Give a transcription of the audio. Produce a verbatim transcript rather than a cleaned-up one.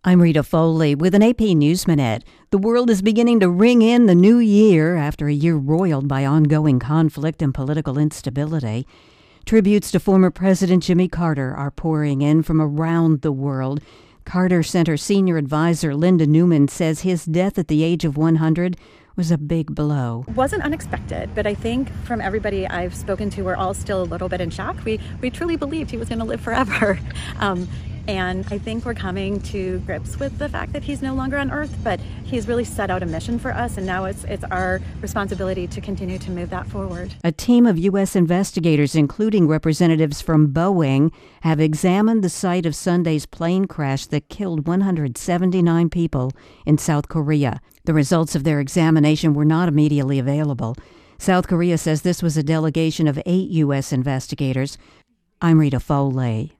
I'm Rita Foley with an A P News Minute. The world is beginning to ring in the new year after a year roiled by ongoing conflict and political instability. Tributes to former President Jimmy Carter are pouring in from around the world. Carter Center senior advisor Linda Newman says his death at the age of one hundred was a big blow. It wasn't unexpected, but I think from everybody I've spoken to, we're all still a little bit in shock. We we truly believed he was going to live forever. Um, And I think we're coming to grips with the fact that he's no longer on Earth, but he's really set out a mission for us, and now it's it's our responsibility to continue to move that forward. A team of U S investigators, including representatives from Boeing, have examined the site of Sunday's plane crash that killed one hundred seventy-nine people in South Korea. The results of their examination were not immediately available. South Korea says this was a delegation of eight U S investigators. I'm Rita Foley.